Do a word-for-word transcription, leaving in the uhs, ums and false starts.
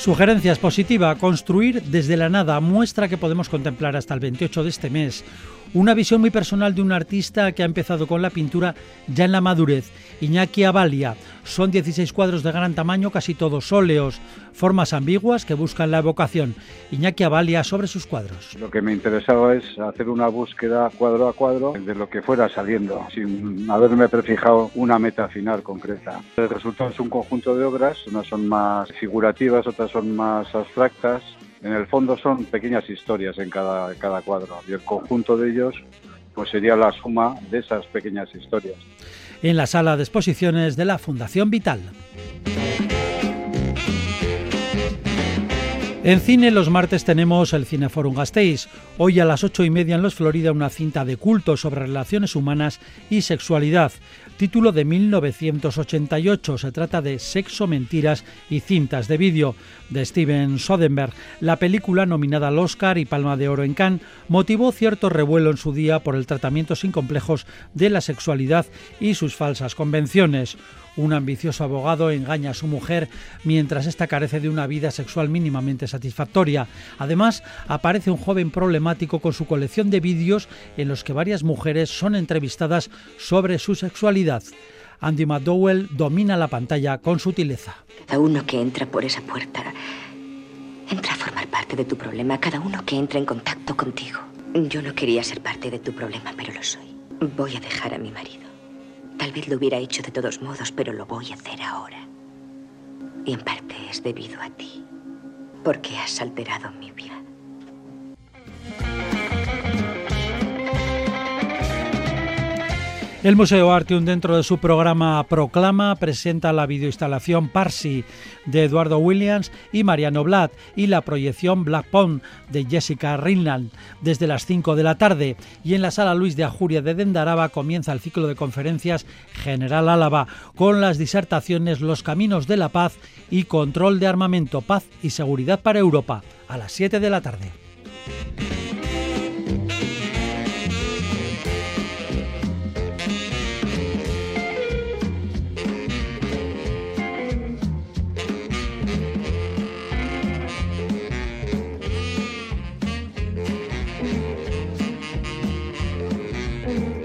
Sugerencia expositiva: construir desde la nada, muestra que podemos contemplar hasta el veintiocho de este mes. Una visión muy personal de un artista que ha empezado con la pintura ya en la madurez, Iñaki Abalia. Son dieciséis cuadros de gran tamaño, casi todos óleos, formas ambiguas que buscan la evocación. Iñaki Abalia sobre sus cuadros. Lo que me interesaba es hacer una búsqueda cuadro a cuadro de lo que fuera saliendo, sin haberme prefijado una meta final concreta. El resultado es un conjunto de obras, unas son más figurativas, otras son más abstractas. En el fondo son pequeñas historias en cada, cada cuadro y el conjunto de ellos pues sería la suma de esas pequeñas historias. En la sala de exposiciones de la Fundación Vital. En cine, los martes tenemos el Cineforum Gasteiz. Hoy a las ocho y media en Los Florida, una cinta de culto sobre relaciones humanas y sexualidad. Título de mil novecientos ochenta y ocho. Se trata de Sexo, mentiras y cintas de vídeo, de Steven Soderbergh. La película, nominada al Oscar y Palma de Oro en Cannes, motivó cierto revuelo en su día por el tratamiento sin complejos de la sexualidad y sus falsas convenciones. Un ambicioso abogado engaña a su mujer mientras ésta carece de una vida sexual mínimamente satisfactoria. Además, aparece un joven problemático con su colección de vídeos en los que varias mujeres son entrevistadas sobre su sexualidad. Andy McDowell domina la pantalla con sutileza. Cada uno que entra por esa puerta entra a formar parte de tu problema. Cada uno que entra en contacto contigo. Yo no quería ser parte de tu problema, pero lo soy. Voy a dejar a mi marido. Tal vez lo hubiera hecho de todos modos, pero lo voy a hacer ahora. Y en parte es debido a ti, porque has alterado mi vida. El Museo Artium, dentro de su programa Proclama, presenta la videoinstalación Parsi de Eduardo Williams y Mariano Blatt y la proyección Black Pond de Jessica Rinland desde las cinco de la tarde. Y en la Sala Luis de Ajuria de Dendaraba comienza el ciclo de conferencias General Álava con las disertaciones Los caminos de la paz y Control de armamento, paz y seguridad para Europa, a las siete de la tarde. Thank you.